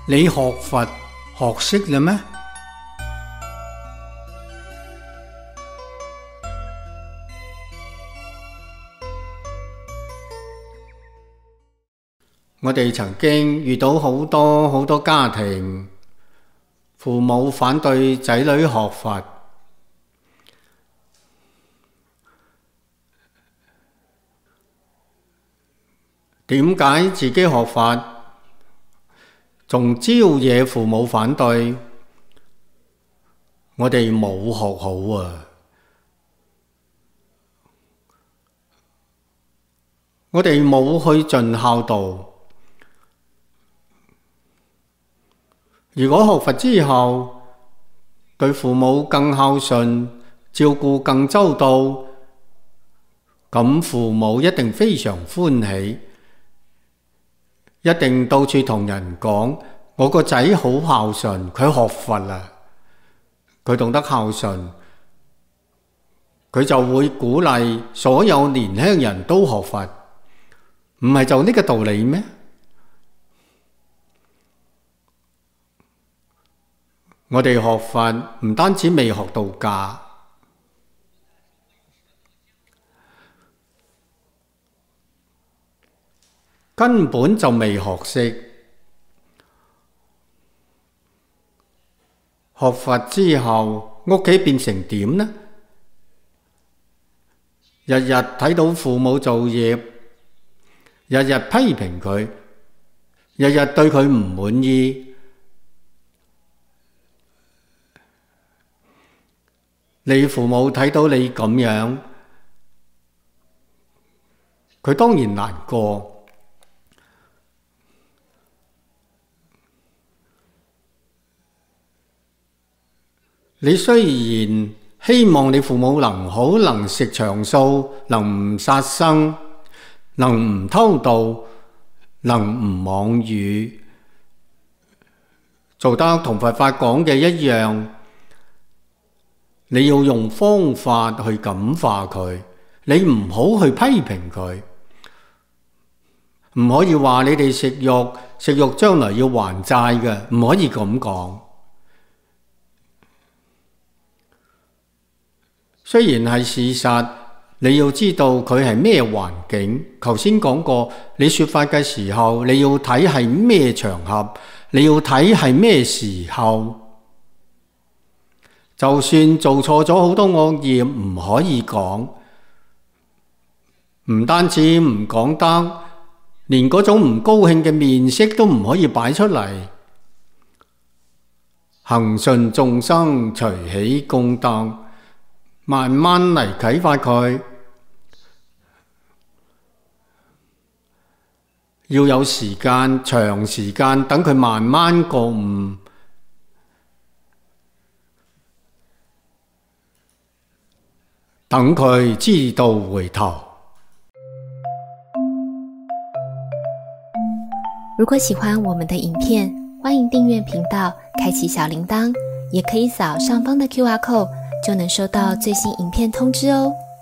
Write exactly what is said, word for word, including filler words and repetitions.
你學佛學識了咩？我哋曾經遇到好多好多家庭，父母反對仔女學佛，點解自己學佛仲招惹父母反對？我哋冇學好啊！我哋冇去盡孝道。如果學佛之後，對父母更孝順，照顧更周到，咁父母一定非常歡喜，一定到處同人講：我個仔好孝順，佢學佛啦，佢懂得孝順，佢就會鼓勵所有年輕人都學佛，唔係就呢個道理咩？我哋學佛唔單止未學到家，根本就未學識。學佛之後，屋企變成點呢？日日睇到父母造業，日日批評佢，日日對佢唔滿意。你父母睇到你咁樣，佢當然難過。你雖然希望你父母能好，能食長素，能唔殺生，能唔偷盜，能唔妄語，做得同佛法講嘅一樣。你要用方法去感化佢，你唔好去批評佢，唔可以話你哋食肉，食肉將來要還債嘅，唔可以咁講。雖然係事實，你要知道佢係咩環境。頭先講過，你說法嘅時候，你要睇係咩場合，你要睇係咩時候。就算做錯咗好多惡業，唔可以講，唔單止唔講得，連嗰種唔高興嘅面色都唔可以擺出嚟。恒順眾生，隨喜功德，慢慢嚟啟發佢，要有時間，長時間等佢慢慢覺悟。等佢知道回頭。 如果喜歡我們的影片，歡迎訂閱頻道，開啟小鈴鐺，也可以掃上方的 Q R code，就能收到最新影片通知哦。